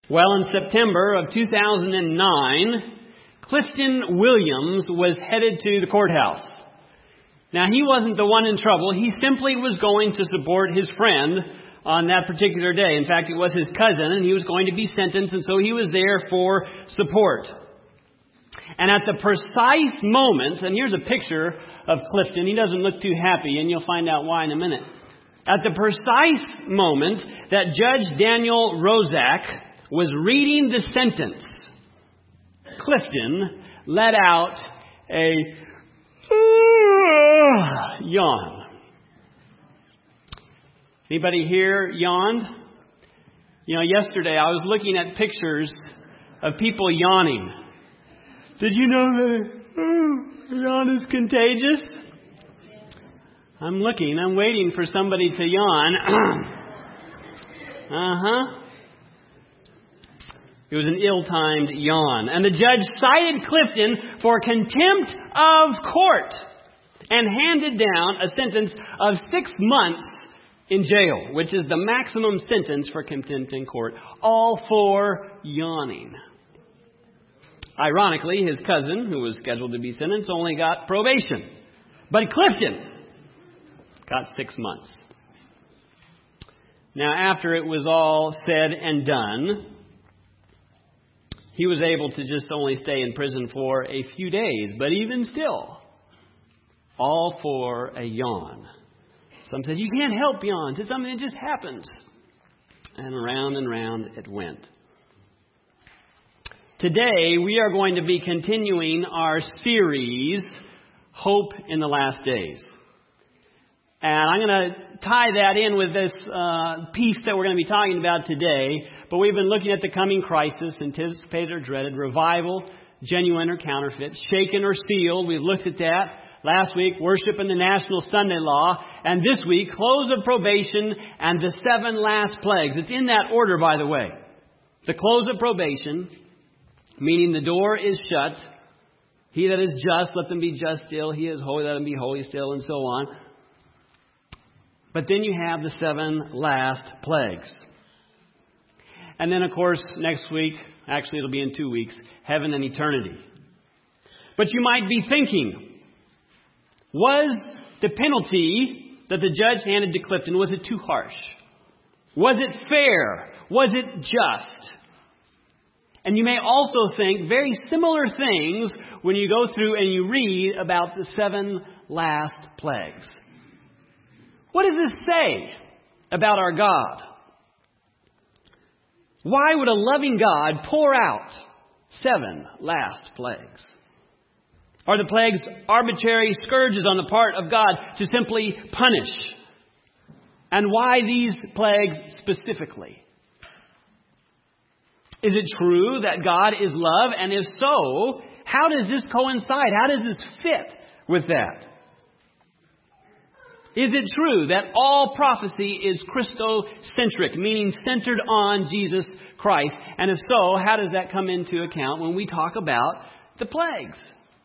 Well, in September of 2009, Clifton Williams was headed to the courthouse. Now, he wasn't the one in trouble. He simply was going to support his friend on that particular day. In fact, it was his cousin, and he was going to be sentenced, and so he was there for support. And at the precise moment, and here's a picture of Clifton. He doesn't look too happy, and you'll find out why in a minute. At the precise moment that Judge Daniel Rozak was reading the sentence, Clifton let out a yawn. Anybody here yawned? You know, yesterday I was looking at pictures of people yawning. Did you know that yawn is contagious? I'm waiting for somebody to yawn. It was an ill-timed yawn. And the judge cited Clifton for contempt of court and handed down a sentence of 6 months in jail, which is the maximum sentence for contempt in court, all for yawning. Ironically, his cousin, who was scheduled to be sentenced, only got probation. But Clifton got 6 months. Now, after it was all said and done, he was able to just only stay in prison for a few days. But even still, all for a yawn. Some said, you can't help yawns. It's something that just happens. And round it went. Today, we are going to be continuing our series, Hope in the Last Days. And I'm going to tie that in with this piece that we're going to be talking about today. But we've been looking at the coming crisis, anticipated or dreaded, revival, genuine or counterfeit, shaken or sealed. We've looked at that. Last week, worship in the National Sunday Law. And this week, close of probation and the 7 last plagues. It's in that order, by the way. The close of probation, meaning the door is shut. He that is just, let them be just still. He is holy, let him be holy still, and so on. But then you have the 7 last plagues. And then, of course, next week, actually it'll be in 2 weeks, heaven and eternity. But you might be thinking, was the penalty that the judge handed to Clifton, was it too harsh? Was it fair? Was it just? And you may also think very similar things when you go through and you read about the 7 last plagues. What does this say about our God? Why would a loving God pour out 7 last plagues? Are the plagues arbitrary scourges on the part of God to simply punish? And why these plagues specifically? Is it true that God is love? And if so, how does this coincide? How does this fit with that? Is it true that all prophecy is Christocentric, meaning centered on Jesus Christ? And if so, how does that come into account when we talk about the plagues?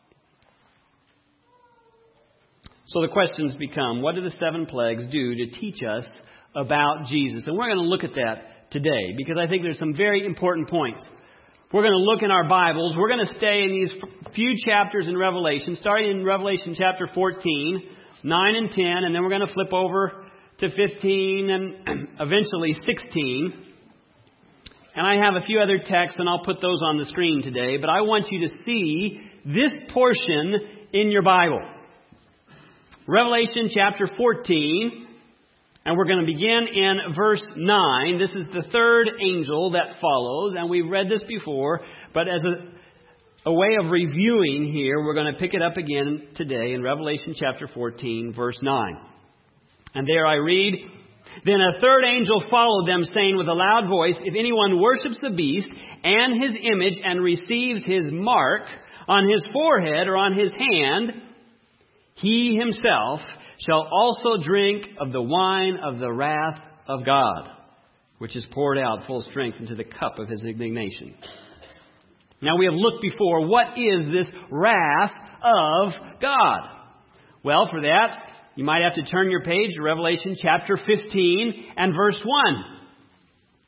So the questions become, what do the 7 plagues do to teach us about Jesus? And we're going to look at that today because I think there's some very important points. We're going to look in our Bibles. We're going to stay in these few chapters in Revelation, starting in Revelation chapter 14, 9 and 10, and then we're going to flip over to 15 and eventually 16. And I have a few other texts, and I'll put those on the screen today. But I want you to see this portion in your Bible. Revelation chapter 14, and we're going to begin in verse 9. This is the 3rd angel that follows, and we've read this before, but as a way of reviewing here, we're going to pick it up again today in Revelation chapter 14, verse 9. And there I read, Then a 3rd angel followed them, saying with a loud voice, If anyone worships the beast and his image and receives his mark on his forehead or on his hand, he himself shall also drink of the wine of the wrath of God, which is poured out full strength into the cup of his indignation. Now we have looked before, what is this wrath of God? Well, for that, you might have to turn your page to Revelation chapter 15 and verse 1.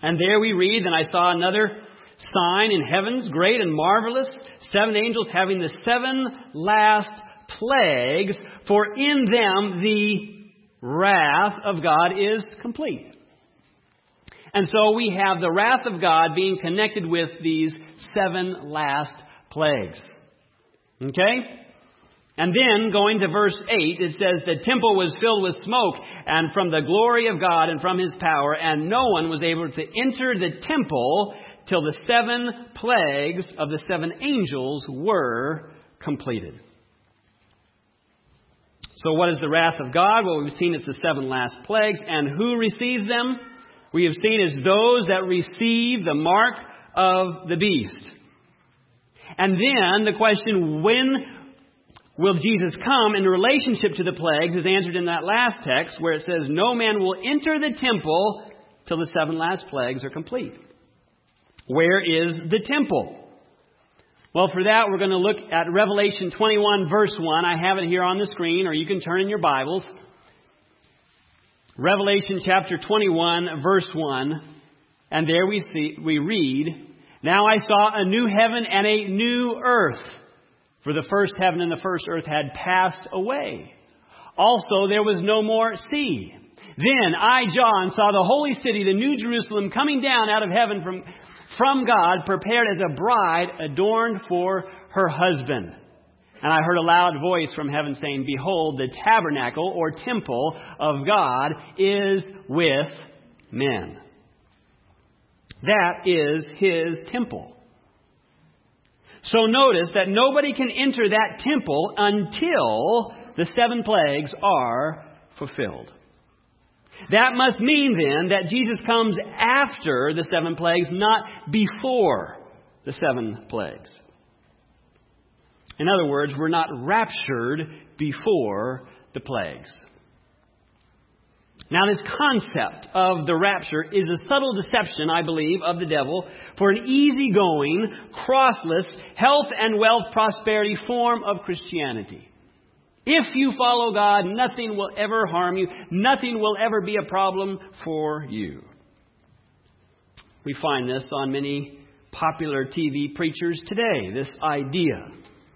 And there we read, "Then I saw another sign in heavens, great and marvelous, 7 angels having the 7 last plagues, for in them the wrath of God is complete." And so we have the wrath of God being connected with these 7 last plagues. Okay? And then, going to verse 8, it says, "The temple was filled with smoke, and from the glory of God and from His power, and no one was able to enter the temple till the 7 plagues of the 7 angels were completed." So what is the wrath of God? Well, we've seen it's the 7 last plagues. And who receives them? We have seen as those that receive the mark of the beast. And then the question, when will Jesus come in relationship to the plagues, is answered in that last text where it says, "No man will enter the temple till the 7 last plagues are complete." Where is the temple? Well, for that, we're going to look at Revelation 21, verse 1. I have it here on the screen, or you can turn in your Bibles. Revelation chapter 21, verse 1. And there we read, "Now I saw a new heaven and a new earth. For the first heaven and the first earth had passed away. Also there was no more sea. Then I, John, saw the holy city, the new Jerusalem, coming down out of heaven from God, prepared as a bride adorned for her husband. And I heard a loud voice from heaven saying, 'Behold, the tabernacle,'" or temple, "'of God is with men.'" That is His temple. So notice that nobody can enter that temple until the 7 plagues are fulfilled. That must mean then that Jesus comes after the 7 plagues, not before the 7 plagues. In other words, we're not raptured before the plagues. Now, this concept of the rapture is a subtle deception, I believe, of the devil for an easygoing, crossless, health and wealth prosperity form of Christianity. If you follow God, nothing will ever harm you. Nothing will ever be a problem for you. We find this on many popular TV preachers today, this idea.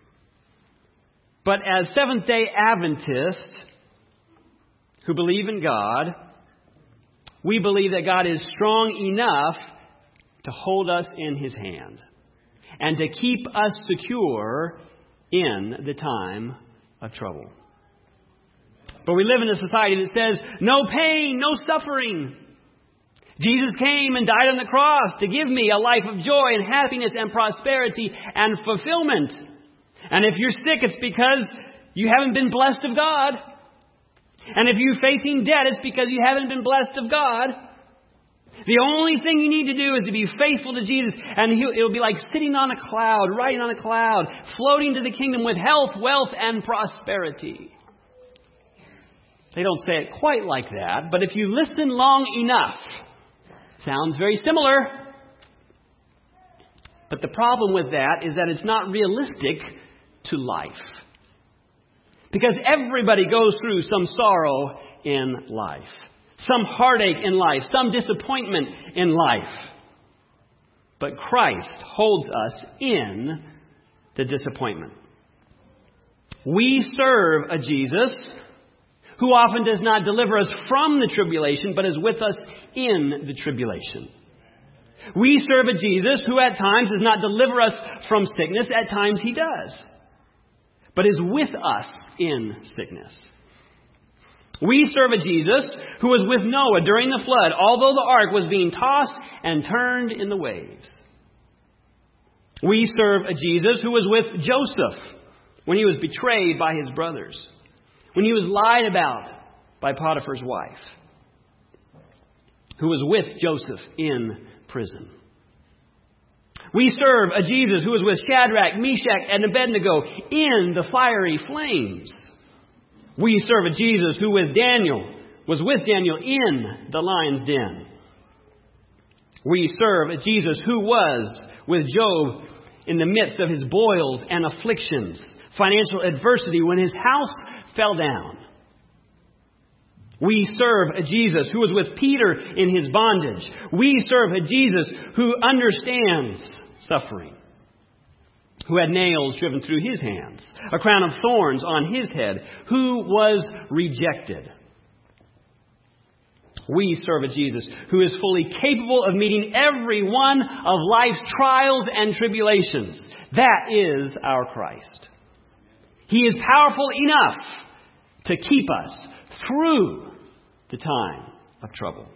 But as Seventh-day Adventists who believe in God, we believe that God is strong enough to hold us in His hand and to keep us secure in the time of trouble. But we live in a society that says, no pain, no suffering. Jesus came and died on the cross to give me a life of joy and happiness and prosperity and fulfillment. And if you're sick, it's because you haven't been blessed of God. And if you're facing debt, it's because you haven't been blessed of God. The only thing you need to do is to be faithful to Jesus, and it'll be like sitting on a cloud, riding on a cloud, floating to the kingdom with health, wealth, and prosperity. They don't say it quite like that, but if you listen long enough, it sounds very similar. But the problem with that is that it's not realistic to life. Because everybody goes through some sorrow in life, some heartache in life, some disappointment in life. But Christ holds us in the disappointment. We serve a Jesus who often does not deliver us from the tribulation, but is with us in the tribulation. We serve a Jesus who at times does not deliver us from sickness. At times He does, but is with us in sickness. We serve a Jesus who was with Noah during the flood, although the ark was being tossed and turned in the waves. We serve a Jesus who was with Joseph when he was betrayed by his brothers, when he was lied about by Potiphar's wife, who was with Joseph in prison. We serve a Jesus who was with Shadrach, Meshach, and Abednego in the fiery flames. We serve a Jesus who was with Daniel in the lion's den. We serve a Jesus who was with Job in the midst of his boils and afflictions, financial adversity when his house fell down. We serve a Jesus who was with Peter in his bondage. We serve a Jesus who understands suffering, who had nails driven through his hands, a crown of thorns on his head, who was rejected. We serve a Jesus who is fully capable of meeting every one of life's trials and tribulations. That is our Christ. He is powerful enough to keep us through the time of trouble.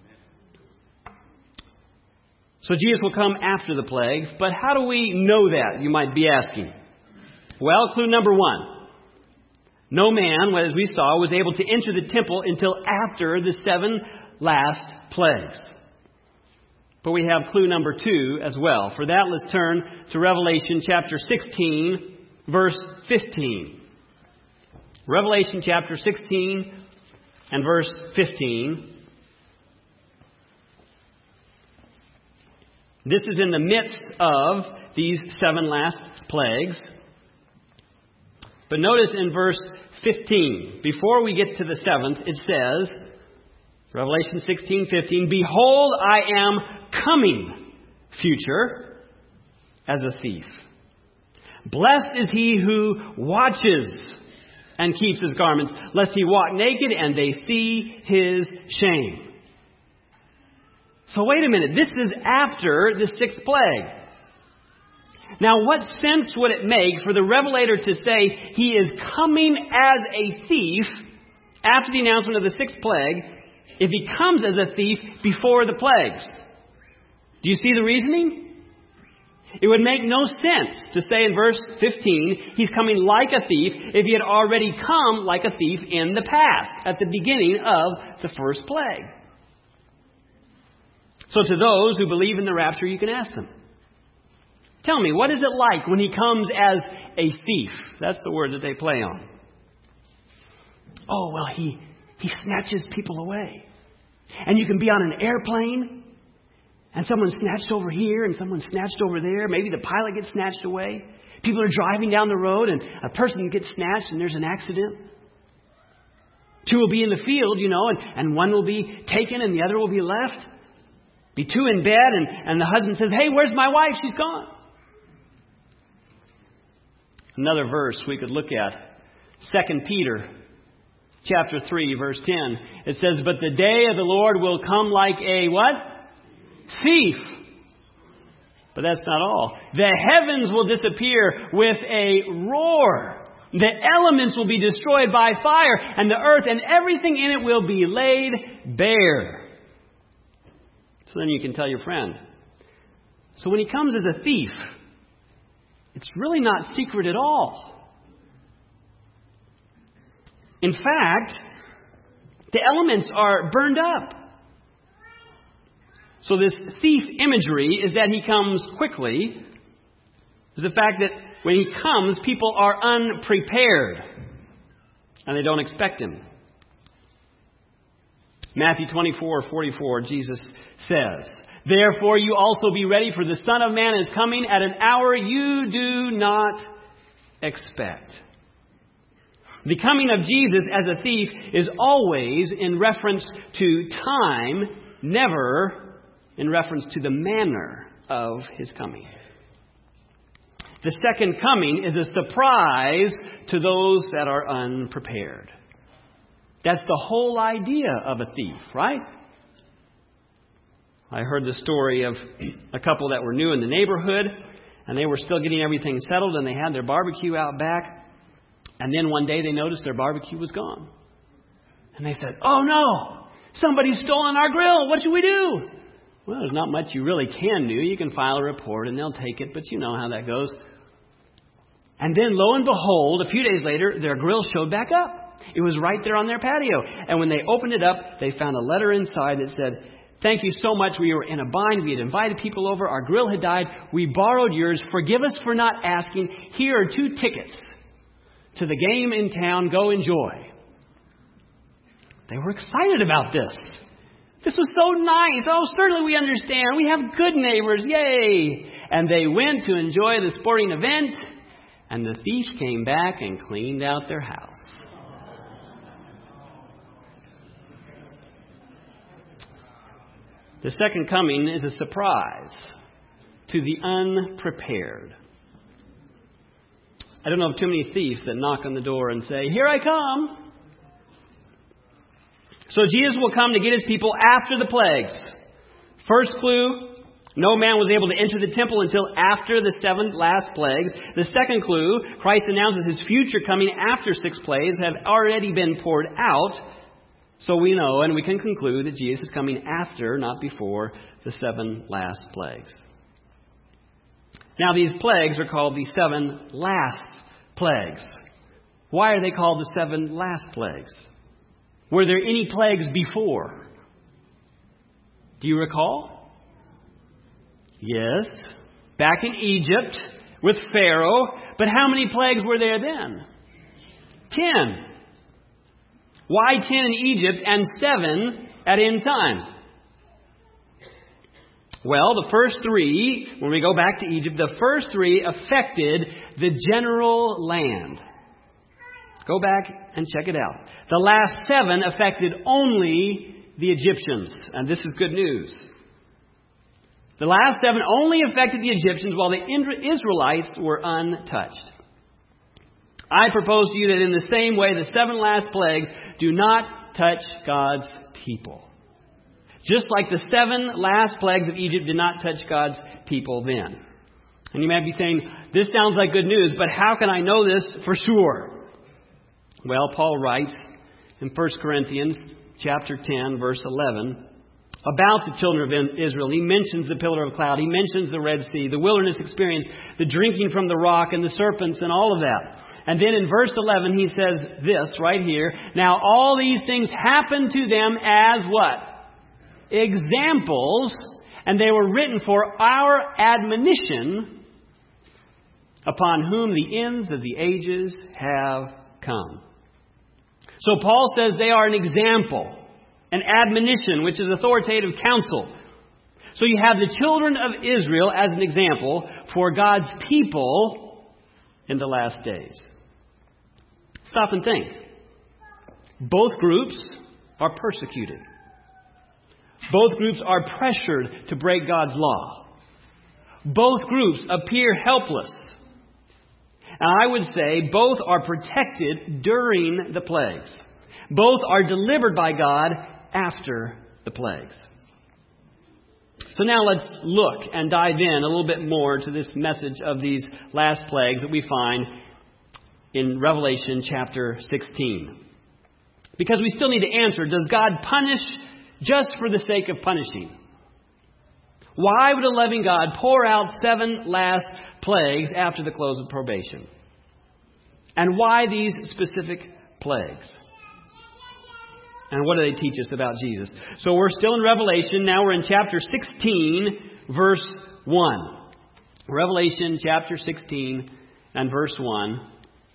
So Jesus will come after the plagues, but how do we know that, you might be asking? Well, clue number one. No man, as we saw, was able to enter the temple until after the 7 last plagues. But we have clue number 2 as well. For that, let's turn to Revelation chapter 16, verse 15. Revelation chapter 16 and verse 15. This is in the midst of these 7 last plagues. But notice in verse 15, before we get to the 7th, it says, Revelation 16:15, "Behold, I am coming," future, "as a thief. Blessed is he who watches and keeps his garments, lest he walk naked and they see his shame." So wait a minute, this is after the 6th plague. Now, what sense would it make for the revelator to say he is coming as a thief after the announcement of the 6th plague if he comes as a thief before the plagues? Do you see the reasoning? It would make no sense to say in verse 15 he's coming like a thief if he had already come like a thief in the past, at the beginning of the 1st plague. So to those who believe in the rapture, you can ask them, tell me, what is it like when he comes as a thief? That's the word that they play on. Oh, well, he snatches people away. And you can be on an airplane, and someone's snatched over here, and someone's snatched over there. Maybe the pilot gets snatched away. People are driving down the road, and a person gets snatched, and there's an accident. 2 will be in the field, and one will be taken, and the other will be left. Be 2 in bed, and the husband says, "Hey, where's my wife? She's gone." Another verse we could look at, 2 Peter chapter 3, verse 10. It says, "But the day of the Lord will come like a" what? "Thief." But that's not all. "The heavens will disappear with a roar. The elements will be destroyed by fire, and the earth and everything in it will be laid bare." So then you can tell your friend, so when he comes as a thief, it's really not secret at all. In fact, the elements are burned up. So this thief imagery is that he comes quickly. Is the fact that when he comes, people are unprepared and they don't expect him. Matthew 24:44, Jesus says, "Therefore you also be ready, for the Son of Man is coming at an hour you do not expect." The coming of Jesus as a thief is always in reference to time, never in reference to the manner of his coming. The second coming is a surprise to those that are unprepared. That's the whole idea of a thief, right? I heard the story of a couple that were new in the neighborhood, and they were still getting everything settled, and they had their barbecue out back. And then one day they noticed their barbecue was gone. And they said, "Oh no, somebody's stolen our grill. What should we do?" Well, there's not much you really can do. You can file a report and they'll take it, but you know how that goes. And then lo and behold, a few days later, their grill showed back up. It was right there on their patio. And when they opened it up, they found a letter inside that said, "Thank you so much. We were in a bind. We had invited people over. Our grill had died. We borrowed yours. Forgive us for not asking. Here are 2 tickets to the game in town. Go enjoy." They were excited about this. This was so nice. Oh, certainly we understand. We have good neighbors. Yay. And they went to enjoy the sporting event. And the thief came back and cleaned out their house. The second coming is a surprise to the unprepared. I don't know of too many thieves that knock on the door and say, "Here I come." So Jesus will come to get his people after the plagues. First clue, no man was able to enter the temple until after the 7 last plagues. The second clue, Christ announces his future coming after 6 plagues have already been poured out. So we know and we can conclude that Jesus is coming after, not before, the 7 last plagues. Now these plagues are called the 7 last plagues. Why are they called the 7 last plagues? Were there any plagues before? Do you recall? Yes. Back in Egypt with Pharaoh. But how many plagues were there then? 10. Why 10 in Egypt and 7 at end time? Well, the first 3, when we go back to Egypt, the first 3 affected the general land. Go back and check it out. The last 7 affected only the Egyptians. And this is good news. The last 7 only affected the Egyptians while the Israelites were untouched. I propose to you that in the same way, the 7 last plagues do not touch God's people. Just like the 7 last plagues of Egypt did not touch God's people then. And you might be saying, this sounds like good news, but how can I know this for sure? Well, Paul writes in 1 Corinthians chapter 10, verse 11, about the children of Israel. He mentions the pillar of cloud. He mentions the Red Sea, the wilderness experience, the drinking from the rock and the serpents and all of that. And then in verse 11, he says this right here. Now all these things happened to them as what? Examples. And they were written for our admonition, upon whom the ends of the ages have come. So Paul says they are an example, an admonition, which is authoritative counsel. So you have the children of Israel as an example for God's people in the last days. Stop and think. Both groups are persecuted. Both groups are pressured to break God's law. Both groups appear helpless. And I would say both are protected during the plagues. Both are delivered by God after the plagues. So now let's look and dive in a little bit more to this message of these last plagues that we find in Revelation chapter 16. Because we still need to answer, does God punish just for the sake of punishing? Why would a loving God pour out 7 last plagues after the close of probation? And why these specific plagues? And what do they teach us about Jesus? So we're still in Revelation. Now we're in chapter 16, verse 1. Revelation chapter 16 and verse 1.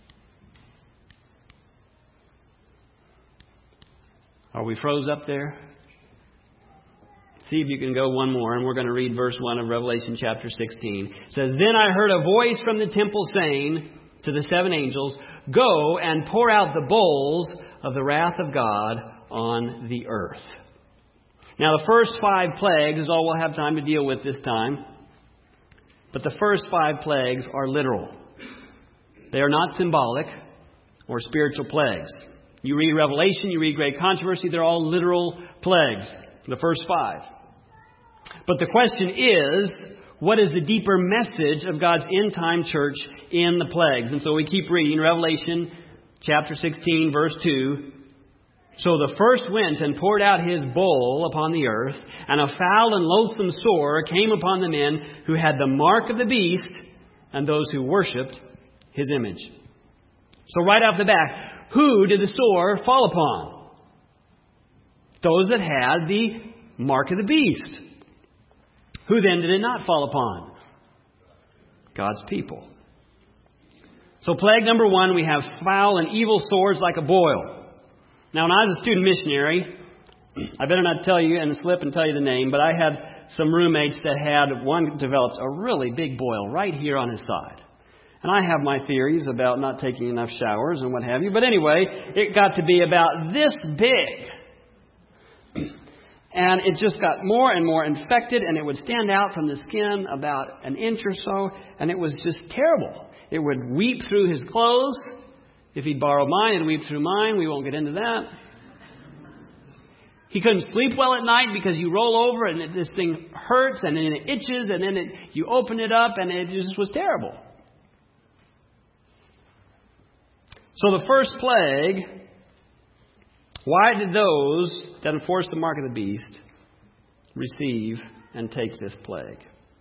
Are we froze up there? See if you can go one more, and we're going to read verse 1 of Revelation chapter 16. It says, Then I heard a voice from the temple saying to the 7 angels, Go and pour out the bowls of the wrath of God on the earth. Now the first 5 plagues is all we'll have time to deal with this time. But the first 5 plagues are literal. They are not symbolic or spiritual plagues. You read Revelation, you read Great Controversy, they're all literal plagues. The first 5. But the question is, what is the deeper message of God's end-time church in the plagues? And so we keep reading Revelation chapter 16, verse 2. So the first went and poured out his bowl upon the earth, and a foul and loathsome sore came upon the men who had the mark of the beast and those who worshipped his image. So right off the bat, who did the sore fall upon? Those that had the mark of the beast. Who then did it not fall upon? God's people. So plague number 1, we have foul and evil sores like a boil. Now when I was a student missionary, I better not tell you and slip and tell you the name, but I had some roommates that had, one developed a really big boil right here on his side. And I have my theories about not taking enough showers and what have you. But anyway, it got to be about this big. And it just got more and more infected, and it would stand out from the skin about an inch or so, and it was just terrible. It would weep through his clothes. If he'd borrowed mine, it'd weep through mine. We won't get into that. He couldn't sleep well at night because you roll over and this thing hurts, and then it itches, and then you open it up, and it just was terrible. So the first plague, why did those that enforce the mark of the beast receive and take this plague?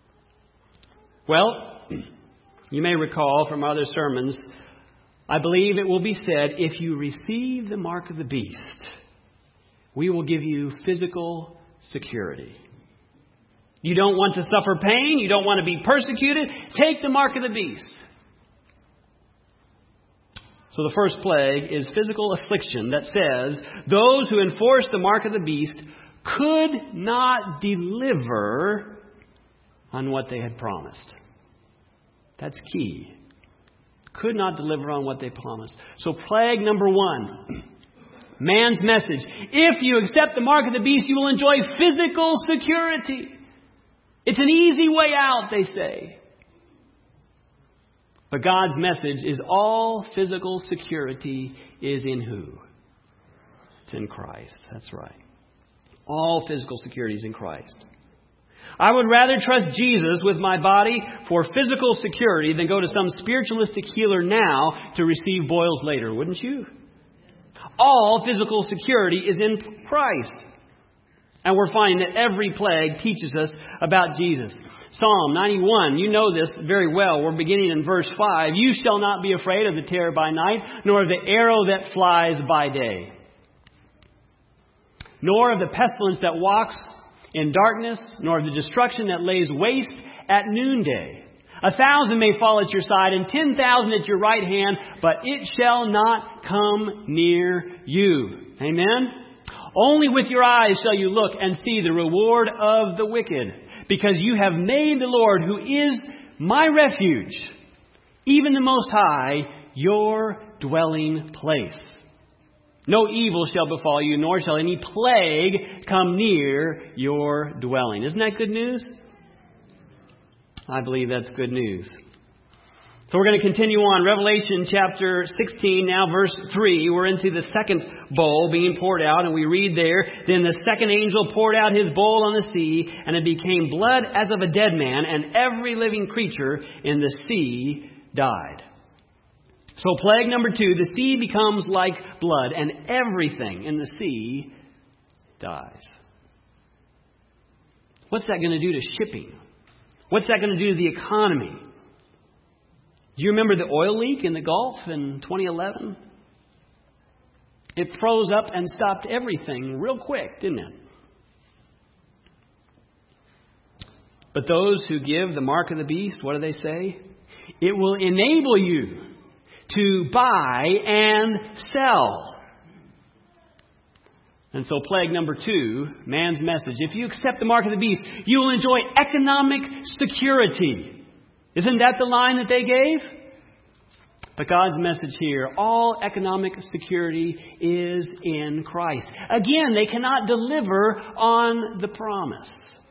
Well, you may recall from other sermons, I believe it will be said, if you receive the mark of the beast, we will give you physical security. You don't want to suffer pain. You don't want to be persecuted. Take the mark of the beast. So the first plague is physical affliction that says those who enforce the mark of the beast could not deliver on what they had promised. That's key. Could not deliver on what they promised. So plague number 1, man's message. If you accept the mark of the beast, you will enjoy physical security. It's an easy way out, they say. But God's message is all physical security is in who? It's in Christ. That's right. All physical security is in Christ. I would rather trust Jesus with my body for physical security than go to some spiritualistic healer now to receive boils later, wouldn't you? All physical security is in Christ. And we're finding that every plague teaches us about Jesus. Psalm 91, you know this very well. We're beginning in verse 5. You shall not be afraid of the terror by night, nor of the arrow that flies by day, nor of the pestilence that walks in darkness, nor of the destruction that lays waste at noonday. 1,000 may fall at your side and 10,000 at your right hand, but it shall not come near you. Amen? Only with your eyes shall you look and see the reward of the wicked, because you have made the Lord, who is my refuge, even the Most High, your dwelling place. No evil shall befall you, nor shall any plague come near your dwelling. Isn't that good news? I believe that's good news. So we're going to continue on. Revelation chapter 16, now verse 3. We're into the second bowl being poured out, and we read there, Then the second angel poured out his bowl on the sea, and it became blood as of a dead man, and every living creature in the sea died. So plague number 2, the sea becomes like blood, and everything in the sea dies. What's that going to do to shipping? What's that going to do to the economy? Do you remember the oil leak in the Gulf in 2011? It froze up and stopped everything real quick, didn't it? But those who give the mark of the beast, what do they say? It will enable you to buy and sell. And so plague number 2, man's message. If you accept the mark of the beast, you will enjoy economic security. Isn't that the line that they gave? But God's message here, all economic security is in Christ. Again, they cannot deliver on the promise.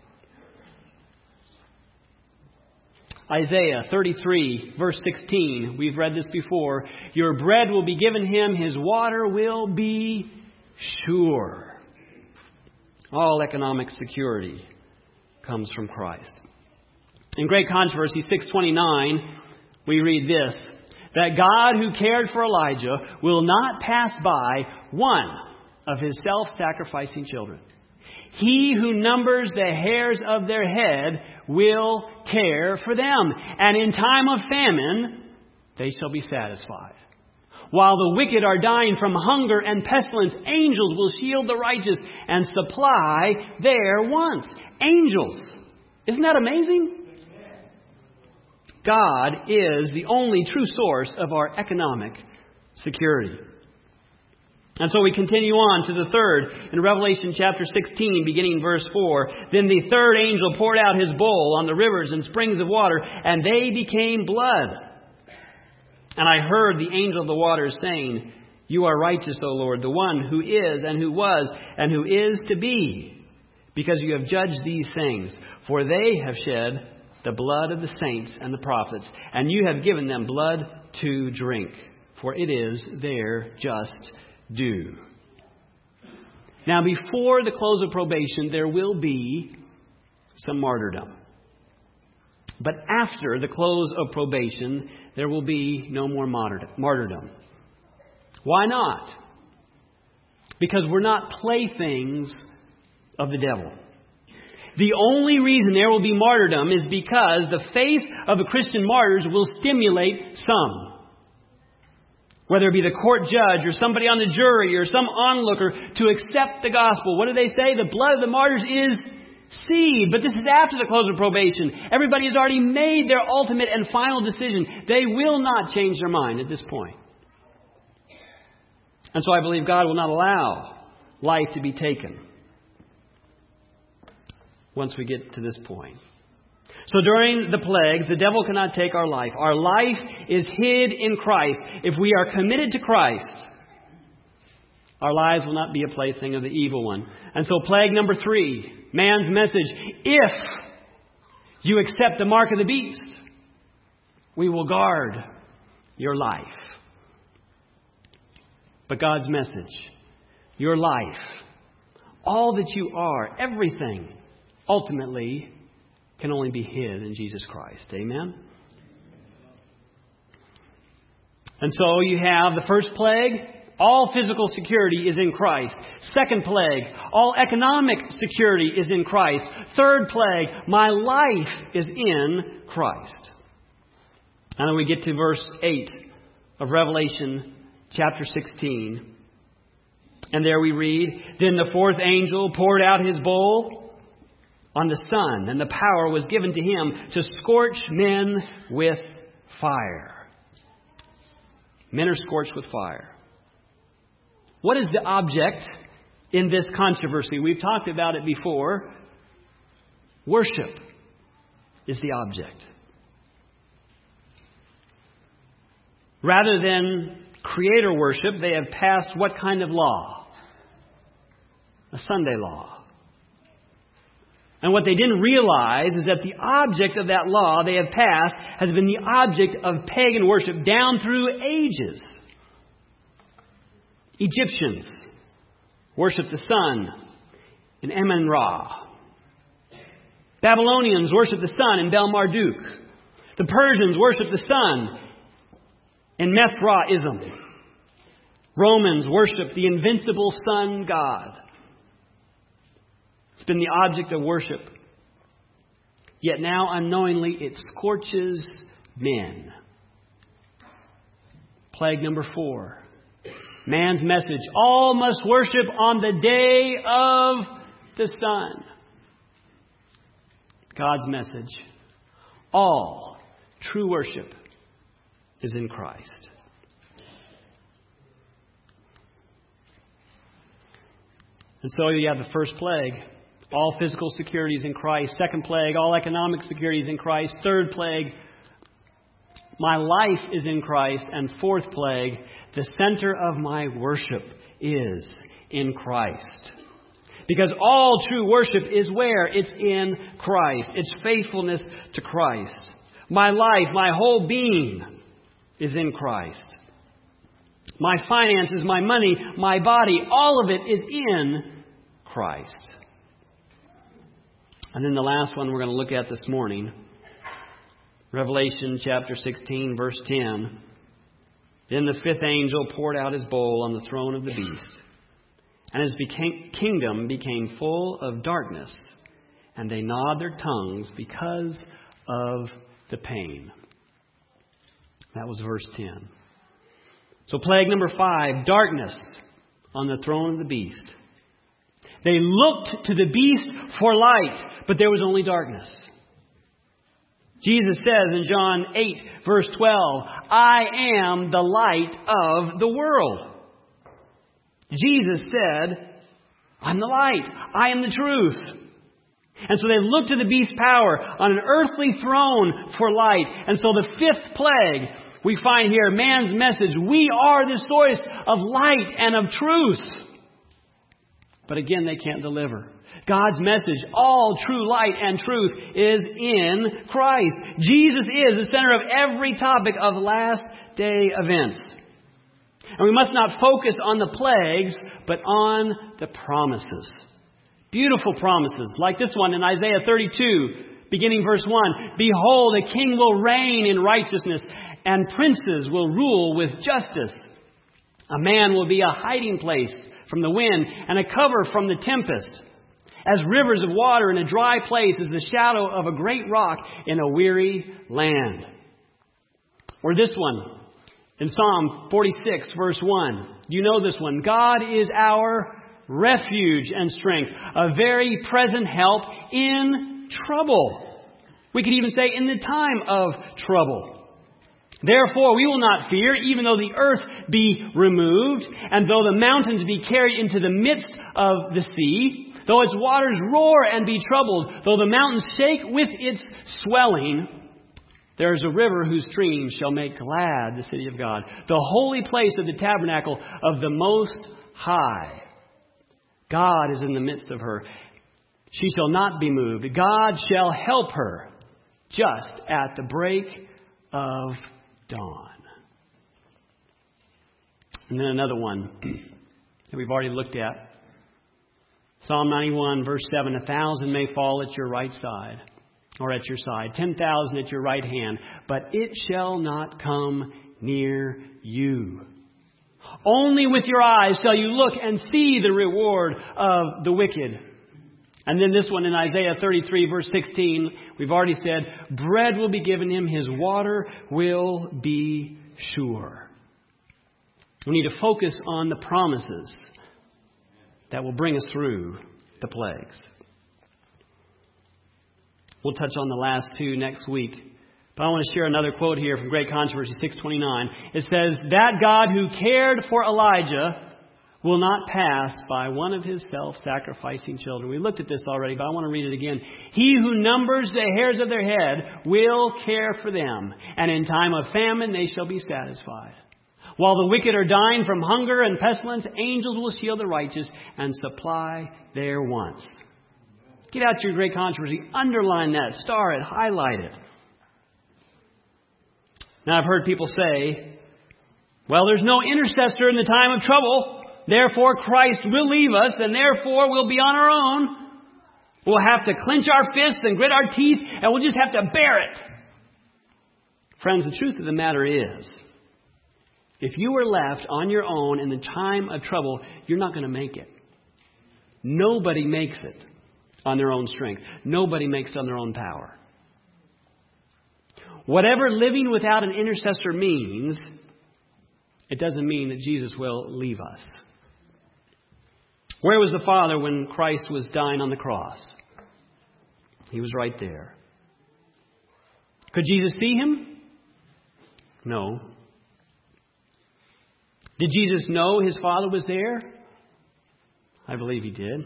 Isaiah 33, verse 16. We've read this before. Your bread will be given him. His water will be sure. All economic security comes from Christ. In Great Controversy 629, we read this, that God who cared for Elijah will not pass by one of his self-sacrificing children. He who numbers the hairs of their head will care for them. And in time of famine, they shall be satisfied. While the wicked are dying from hunger and pestilence, angels will shield the righteous and supply their wants. Angels. Isn't that amazing? God is the only true source of our economic security. And so we continue on to the third. In Revelation chapter 16, beginning verse 4, Then the third angel poured out his bowl on the rivers and springs of water, and they became blood. And I heard the angel of the waters saying, You are righteous, O Lord, the one who is and who was and who is to be, because you have judged these things. For they have shed the blood of the saints and the prophets, and you have given them blood to drink, for it is their just due. Now, before the close of probation, there will be some martyrdom. But after the close of probation, there will be no more martyrdom. Why not? Because we're not playthings of the devil. The only reason there will be martyrdom is because the faith of the Christian martyrs will stimulate some. Whether it be the court judge or somebody on the jury or some onlooker to accept the gospel. What do they say? The blood of the martyrs is seed. But this is after the close of probation. Everybody has already made their ultimate and final decision. They will not change their mind at this point. And so I believe God will not allow life to be taken once we get to this point. So during the plagues, the devil cannot take our life. Our life is hid in Christ. If we are committed to Christ, our lives will not be a plaything of the evil one. And so plague number 3, man's message. If you accept the mark of the beast, we will guard your life. But God's message, your life, all that you are, everything, ultimately can only be hid in Jesus Christ. Amen? And so you have the first plague, all physical security is in Christ. Second plague, all economic security is in Christ. Third plague, my life is in Christ. And then we get to verse 8 of Revelation chapter 16. And there we read, Then the fourth angel poured out his bowl on the sun, and the power was given to him to scorch men with fire. Men are scorched with fire. What is the object in this controversy? We've talked about it before. Worship is the object. Rather than creator worship, they have passed what kind of law? A Sunday law. And what they didn't realize is that the object of that law they have passed has been the object of pagan worship down through ages. Egyptians worshiped the sun in Amun-Ra. Babylonians worshiped the sun in Bel-Marduk. The Persians worshiped the sun in Mithraism. Romans worshiped the invincible sun god. It's been the object of worship. Yet now, unknowingly, it scorches men. Plague number 4. Man's message. All must worship on the day of the sun. God's message. All true worship is in Christ. And so you have the first plague. All physical security is in Christ. Second plague, all economic security is in Christ. Third plague, my life is in Christ. And fourth plague, the center of my worship is in Christ. Because all true worship is where? It's in Christ. It's faithfulness to Christ. My life, my whole being is in Christ. My finances, my money, my body, all of it is in Christ. And then the last one we're going to look at this morning, Revelation chapter 16, verse 10. Then the fifth angel poured out his bowl on the throne of the beast, and his kingdom became full of darkness, and they gnawed their tongues because of the pain. That was verse 10. So plague number 5, darkness on the throne of the beast. They looked to the beast for light, but there was only darkness. Jesus says in John 8, verse 12, I am the light of the world. Jesus said, I'm the light. I am the truth. And so they looked to the beast's power on an earthly throne for light. And so the fifth plague, we find here man's message. We are the source of light and of truth. But again, they can't deliver. God's message, all true light and truth, is in Christ. Jesus is the center of every topic of last day events. And we must not focus on the plagues, but on the promises. Beautiful promises, like this one in Isaiah 32, beginning verse 1. Behold, a king will reign in righteousness, and princes will rule with justice. A man will be a hiding place from the wind, and a cover from the tempest. As rivers of water in a dry place is the shadow of a great rock in a weary land. Or this one, in Psalm 46, verse 1. You know this one. God is our refuge and strength, a very present help in trouble. We could even say in the time of trouble. Therefore, we will not fear, even though the earth be removed, and though the mountains be carried into the midst of the sea, though its waters roar and be troubled, though the mountains shake with its swelling, there is a river whose streams shall make glad the city of God, the holy place of the tabernacle of the Most High. God is in the midst of her. She shall not be moved. God shall help her just at the break of dawn. And then another one that we've already looked at. Psalm 91, verse 7, 1,000 may fall at your right side, or at your side, 10,000 at your right hand, but it shall not come near you. Only with your eyes shall you look and see the reward of the wicked. And then this one in Isaiah 33, verse 16, we've already said, bread will be given him, his water will be sure. We need to focus on the promises that will bring us through the plagues. We'll touch on the last two next week. But I want to share another quote here from Great Controversy 6:29. It says, that God who cared for Elijah will not pass by one of his self-sacrificing children. We looked at this already, but I want to read it again. He who numbers the hairs of their head will care for them, and in time of famine they shall be satisfied. While the wicked are dying from hunger and pestilence, angels will shield the righteous and supply their wants. Get out your Great Controversy, underline that, star it, highlight it. Now I've heard people say, well, there's no intercessor in the time of trouble. Therefore, Christ will leave us, and therefore we'll be on our own. We'll have to clench our fists and grit our teeth, and we'll just have to bear it. Friends, the truth of the matter is, if you were left on your own in the time of trouble, you're not going to make it. Nobody makes it on their own strength. Nobody makes it on their own power. Whatever living without an intercessor means, it doesn't mean that Jesus will leave us. Where was the Father when Christ was dying on the cross? He was right there. Could Jesus see him? No. Did Jesus know his Father was there? I believe he did.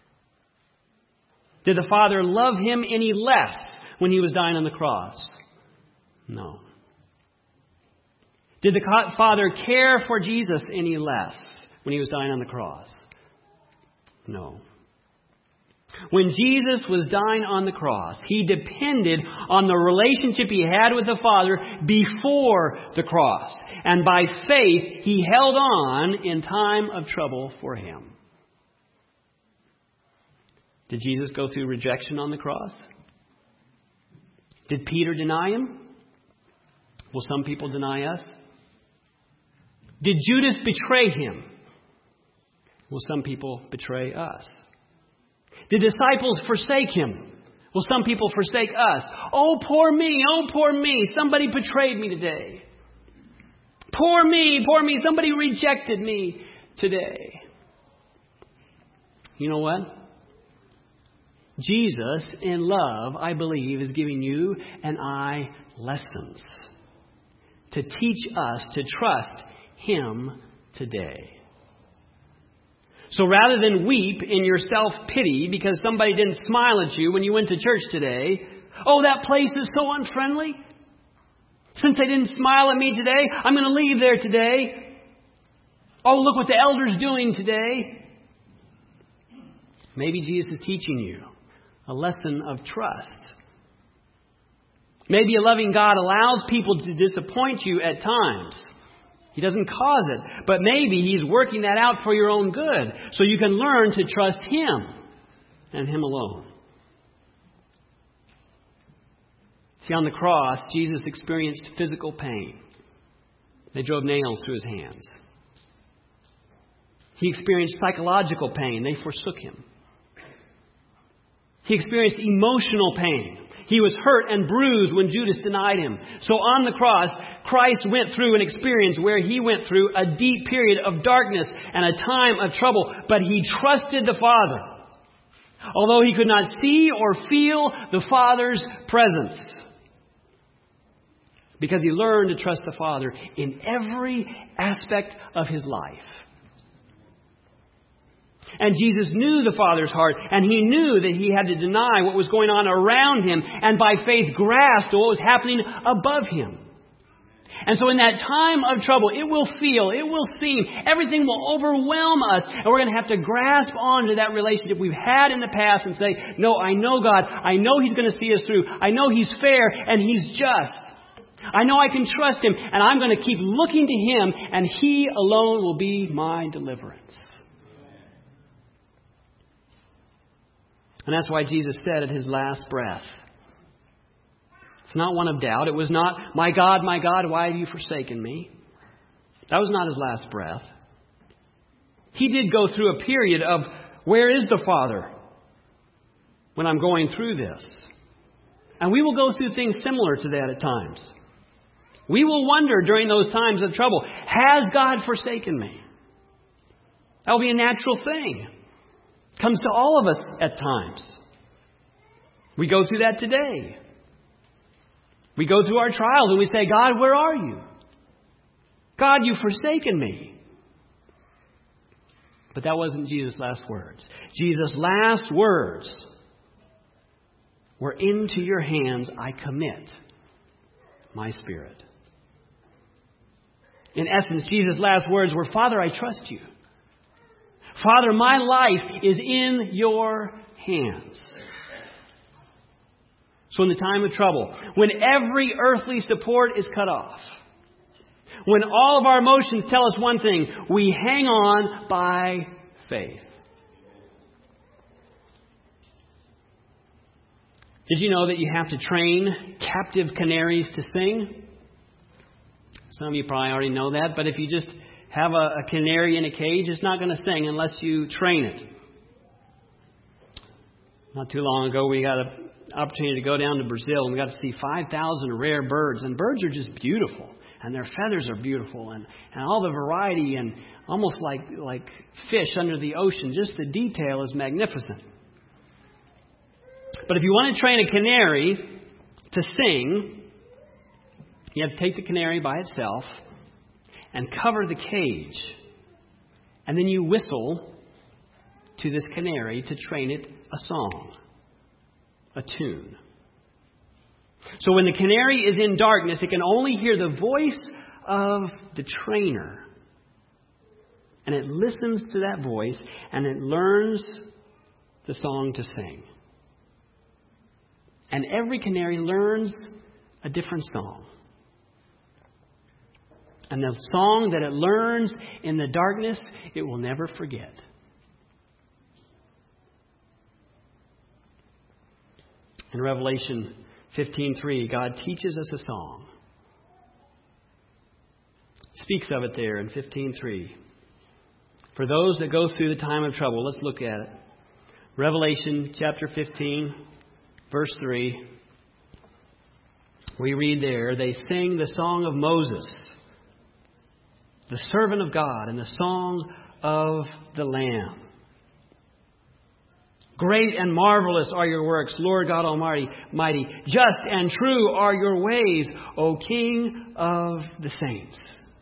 Did the Father love him any less when he was dying on the cross? No. Did the Father care for Jesus any less when he was dying on the cross? No. When Jesus was dying on the cross, he depended on the relationship he had with the Father before the cross. And by faith, he held on in time of trouble for him. Did Jesus go through rejection on the cross? Did Peter deny him? Will some people deny us? Did Judas betray him? Will some people betray us? Did disciples forsake him? Will some people forsake us? Oh, poor me. Oh, poor me. Somebody betrayed me today. Poor me. Poor me. Somebody rejected me today. You know what? Jesus, in love, I believe, is giving you and I lessons to teach us to trust him today. So rather than weep in your self-pity because somebody didn't smile at you when you went to church today, oh, that place is so unfriendly. Since they didn't smile at me today, I'm going to leave there today. Oh, look what the elder's doing today. Maybe Jesus is teaching you a lesson of trust. Maybe a loving God allows people to disappoint you at times. He doesn't cause it, but maybe He's working that out for your own good, so you can learn to trust Him and Him alone. See, on the cross, Jesus experienced physical pain. They drove nails through His hands. He experienced psychological pain. They forsook Him. He experienced emotional pain. He was hurt and bruised when Judas denied Him. So on the cross, Christ went through an experience where He went through a deep period of darkness and a time of trouble. But He trusted the Father, although He could not see or feel the Father's presence, because He learned to trust the Father in every aspect of His life. And Jesus knew the Father's heart, and He knew that He had to deny what was going on around Him, and by faith grasped what was happening above Him. And so in that time of trouble, it will seem, everything will overwhelm us, and we're going to have to grasp onto that relationship we've had in the past and say, no, I know God. I know He's going to see us through. I know He's fair and He's just. I know I can trust Him, and I'm going to keep looking to Him, and He alone will be my deliverance. And that's why Jesus said at His last breath, it's not one of doubt. It was not, my God, why have you forsaken me? That was not His last breath. He did go through a period of, where is the Father when I'm going through this? And we will go through things similar to that at times. We will wonder during those times of trouble, has God forsaken me? That will be a natural thing. Comes to all of us at times. We go through that today. We go through our trials and we say, God, where are you? God, you've forsaken me. But that wasn't Jesus' last words. Jesus' last words were, into your hands I commit my spirit. In essence, Jesus' last words were, Father, I trust you. Father, my life is in your hands. So in the time of trouble, when every earthly support is cut off, when all of our emotions tell us one thing, we hang on by faith. Did you know that you have to train captive canaries to sing? Some of you probably already know that, but if you just have a canary in a cage, it's not going to sing unless you train it. Not too long ago, we got an opportunity to go down to Brazil, and we got to see 5,000 rare birds. And birds are just beautiful, and their feathers are beautiful, and all the variety, and almost like fish under the ocean. Just the detail is magnificent. But if you want to train a canary to sing, you have to take the canary by itself and cover the cage. And then you whistle to this canary to train it a song, a tune. So when the canary is in darkness, it can only hear the voice of the trainer. And it listens to that voice and it learns the song to sing. And every canary learns a different song. And the song that it learns in the darkness, it will never forget. In Revelation 15:3, God teaches us a song. Speaks of it there in 15:3. For those that go through the time of trouble, let's look at it. Revelation chapter 15, verse 3. We read there, they sing the song of Moses, the servant of God, and the song of the Lamb. Great and marvelous are your works, Lord God Almighty. Mighty. Just and true are your ways, O King of the saints.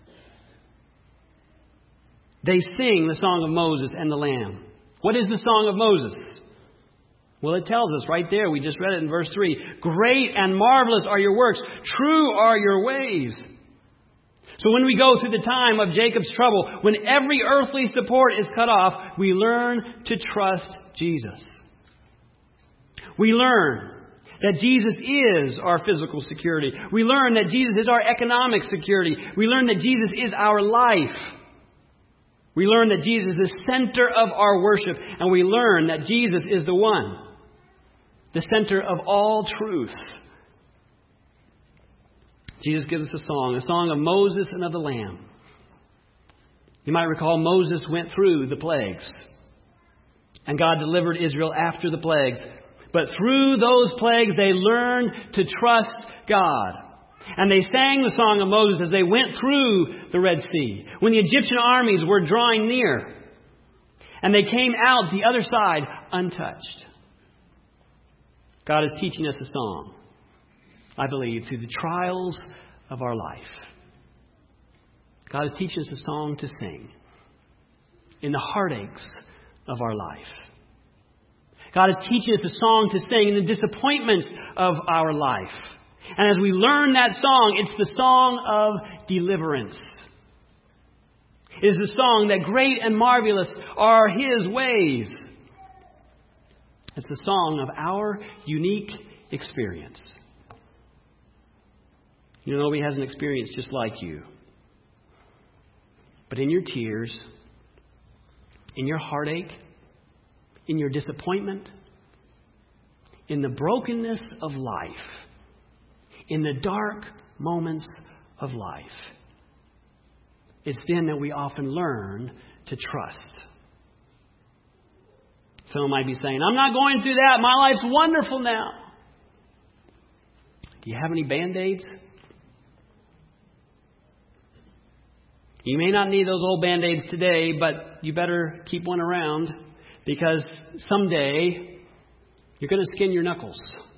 They sing the song of Moses and the Lamb. What is the song of Moses? Well, it tells us right there. We just read it in verse 3. Great and marvelous are your works. True are your ways. So when we go through the time of Jacob's trouble, when every earthly support is cut off, we learn to trust Jesus. We learn that Jesus is our physical security. We learn that Jesus is our economic security. We learn that Jesus is our life. We learn that Jesus is the center of our worship. And we learn that Jesus is the one, the center of all truth. Jesus gives us a song of Moses and of the Lamb. You might recall Moses went through the plagues. And God delivered Israel after the plagues. But through those plagues, they learned to trust God. And they sang the song of Moses as they went through the Red Sea, when the Egyptian armies were drawing near. And they came out the other side untouched. God is teaching us a song, I believe, through the trials of our life. God is teaching us a song to sing in the heartaches of our life. God is teaching us a song to sing in the disappointments of our life. And as we learn that song, it's the song of deliverance. It is the song that great and marvelous are His ways. It's the song of our unique experience. You know, He has an experience just like you. But in your tears, in your heartache, in your disappointment, in the brokenness of life, in the dark moments of life, it's then that we often learn to trust. Someone might be saying, I'm not going through that. My life's wonderful now. Do you have any Band-Aids? You may not need those old Band-Aids today, but you better keep one around, because someday you're going to skin your knuckles.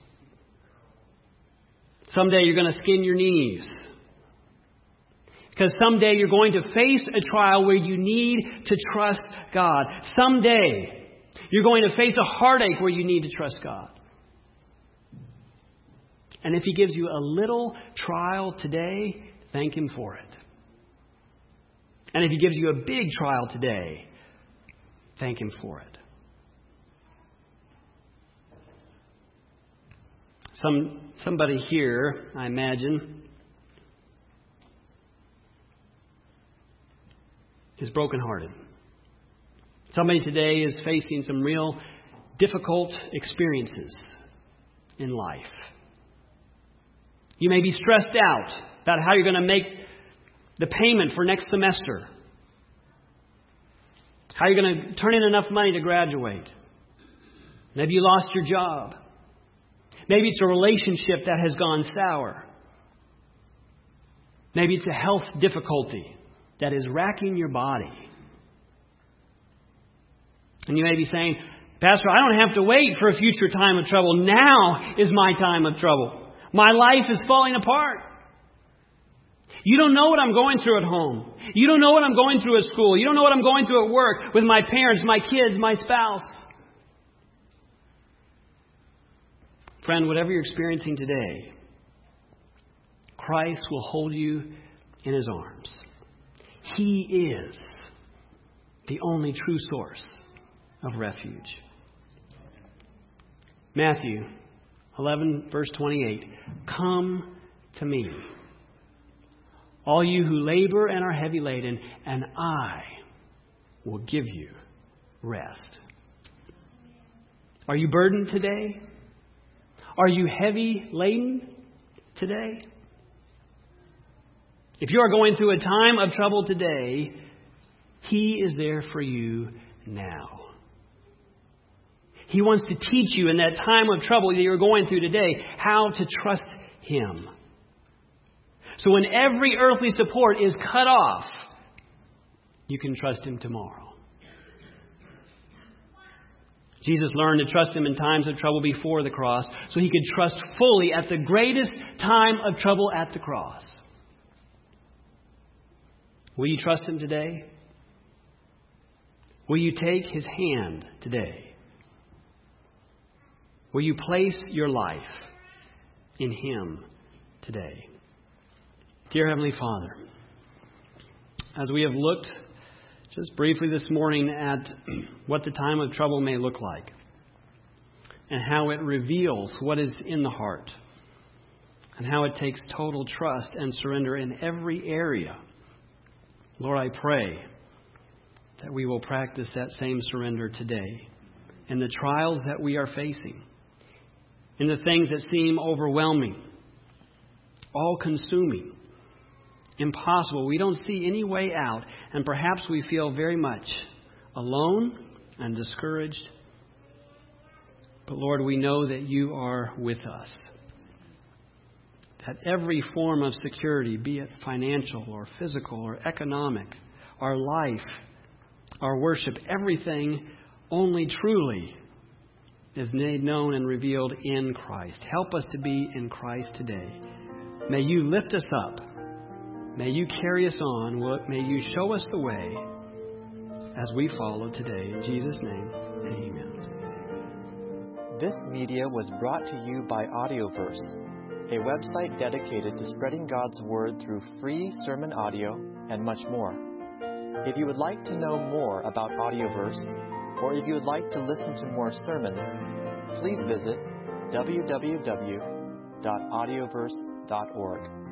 Someday you're going to skin your knees. Because someday you're going to face a trial where you need to trust God. Someday you're going to face a heartache where you need to trust God. And if He gives you a little trial today, thank Him for it. And if He gives you a big trial today, thank Him for it. Somebody here, I imagine, is brokenhearted. Somebody today is facing some real difficult experiences in life. You may be stressed out about how you're going to make the payment for next semester. How you're going to turn in enough money to graduate. Maybe you lost your job. Maybe it's a relationship that has gone sour. Maybe it's a health difficulty that is racking your body. And you may be saying, Pastor, I don't have to wait for a future time of trouble. Now is my time of trouble. My life is falling apart. You don't know what I'm going through at home. You don't know what I'm going through at school. You don't know what I'm going through at work with my parents, my kids, my spouse. Friend, whatever you're experiencing today, Christ will hold you in His arms. He is the only true source of refuge. Matthew 11, verse 28. Come to me, all you who labor and are heavy laden, and I will give you rest. Are you burdened today? Are you heavy laden today? If you are going through a time of trouble today, He is there for you now. He wants to teach you in that time of trouble that you're going through today how to trust Him. So when every earthly support is cut off, you can trust Him tomorrow. Jesus learned to trust Him in times of trouble before the cross, so He could trust fully at the greatest time of trouble at the cross. Will you trust Him today? Will you take His hand today? Will you place your life in Him today? Dear Heavenly Father, as we have looked just briefly this morning at what the time of trouble may look like and how it reveals what is in the heart and how it takes total trust and surrender in every area. Lord, I pray that we will practice that same surrender today in the trials that we are facing, in the things that seem overwhelming, all-consuming, impossible. We don't see any way out, and perhaps we feel very much alone and discouraged. But Lord, we know that you are with us. That every form of security, be it financial or physical or economic, our life, our worship, everything only truly is made known and revealed in Christ. Help us to be in Christ today. May you lift us up. May you carry us on. May you show us the way as we follow today. In Jesus' name, amen. This media was brought to you by Audioverse, a website dedicated to spreading God's Word through free sermon audio and much more. If you would like to know more about Audioverse, or if you would like to listen to more sermons, please visit www.audioverse.org.